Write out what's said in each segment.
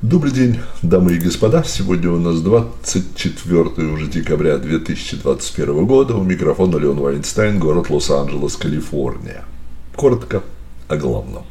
Добрый день, дамы и господа. Сегодня у нас 24 уже декабря 2021 года. У микрофона Леон Вайнстайн, город Лос-Анджелес, Калифорния. Коротко о главном.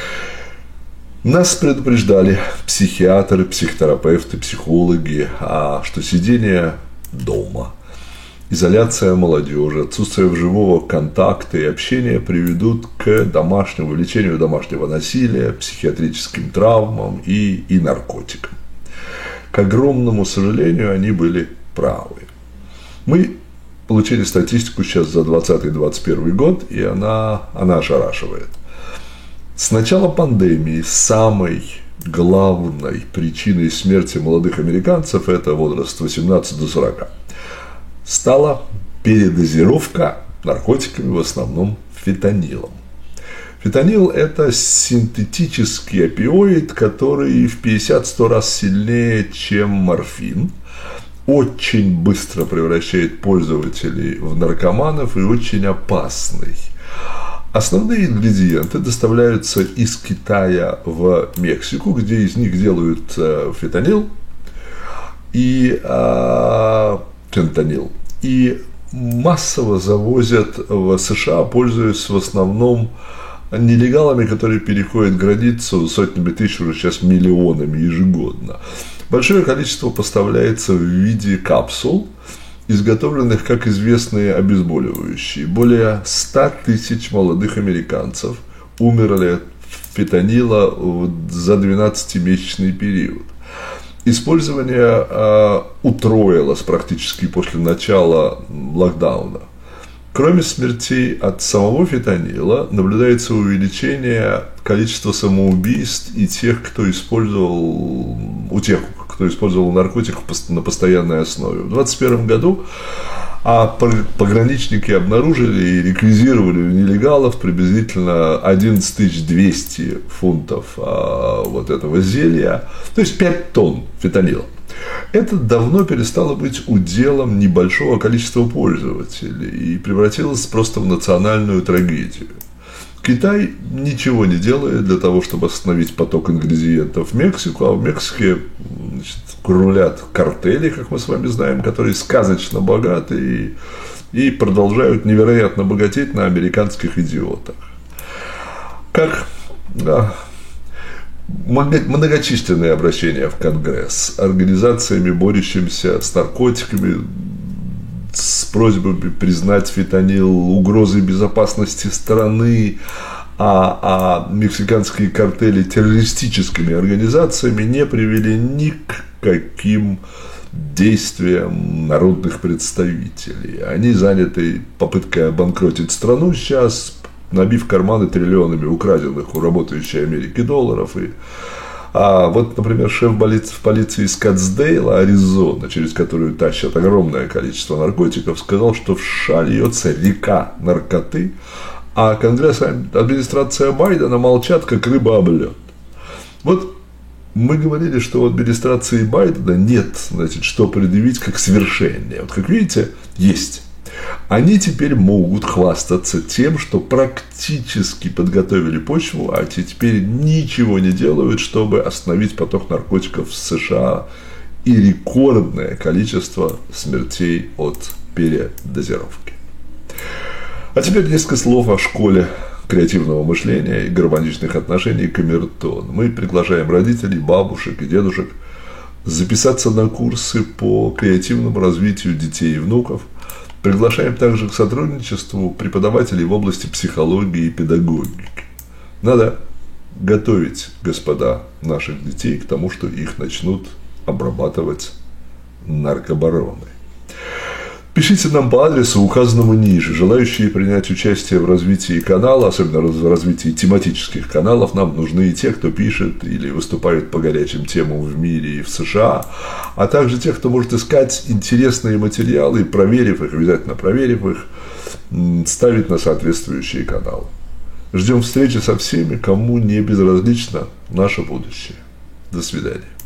Нас предупреждали психиатры, психотерапевты, психологи, что сидение дома, изоляция молодежи, отсутствие живого контакта и общения приведут к домашнему увеличению домашнего насилия, психиатрическим травмам и наркотикам. К огромному сожалению, они были правы. Мы получили статистику сейчас за 2020-2021 год, и она ошарашивает. С начала пандемии самой главной причиной смерти молодых американцев, это возраст 18 до 40, стала передозировка наркотиками, в основном фентанилом. Фентанил – это синтетический опиоид, который в 50-100 раз сильнее, чем морфин, очень быстро превращает пользователей в наркоманов и очень опасный. Основные ингредиенты доставляются из Китая в Мексику, где из них делают фентанил и фентанил. И массово завозят в США, пользуясь в основном нелегалами, которые переходят границу сотнями тысяч, уже сейчас миллионами ежегодно. Большое количество поставляется в виде капсул, изготовленных как известные обезболивающие. Более 100 тысяч молодых американцев умерли от фентанила за 12-месячный период. Использование утроилось практически после начала локдауна. Кроме смертей от самого фентанила, наблюдается увеличение количества самоубийств и у тех, кто использовал наркотик на постоянной основе. В 2021 году пограничники обнаружили и реквизировали у нелегалов приблизительно 11 200 фунтов вот этого зелья, то есть 5 тонн фентанила. Это давно перестало быть уделом небольшого количества пользователей и превратилось просто в национальную трагедию. Китай ничего не делает для того, чтобы остановить поток ингредиентов в Мексику, а в Мексике рулят картели, как мы с вами знаем, которые сказочно богаты и продолжают невероятно богатеть на американских идиотах. Многочисленные обращения в Конгресс организациями, борющимися с наркотиками, с просьбами признать фентанил угрозой безопасности страны, а мексиканские картели террористическими организациями не привели ни к каким действиям народных представителей. Они заняты попыткой обанкротить страну сейчас, набив карманы триллионами украденных у работающей Америки долларов. Вот, например, шеф полиции Скоттсдейла, Аризона, через которую тащат огромное количество наркотиков, сказал, что в США льется река наркоты, а Конгресс, администрация Байдена молчат, как рыба об лед. Вот мы говорили, что у администрации Байдена нет, что предъявить как свершение. Вот, как видите, есть. Они теперь могут хвастаться тем, что практически подготовили почву, а теперь ничего не делают, чтобы остановить поток наркотиков в США и рекордное количество смертей от передозировки. А теперь несколько слов о школе креативного мышления и гармоничных отношений Камертон. Мы приглашаем родителей, бабушек и дедушек записаться на курсы по креативному развитию детей и внуков. Приглашаем также к сотрудничеству преподавателей в области психологии и педагогики. Надо готовить, господа, наших детей к тому, что их начнут обрабатывать наркобароны. Пишите нам по адресу, указанному ниже. Желающие принять участие в развитии канала, особенно в развитии тематических каналов, нам нужны и те, кто пишет или выступает по горячим темам в мире и в США, а также те, кто может искать интересные материалы и, обязательно проверив их, ставить на соответствующие каналы. Ждем встречи со всеми, кому не безразлично наше будущее. До свидания.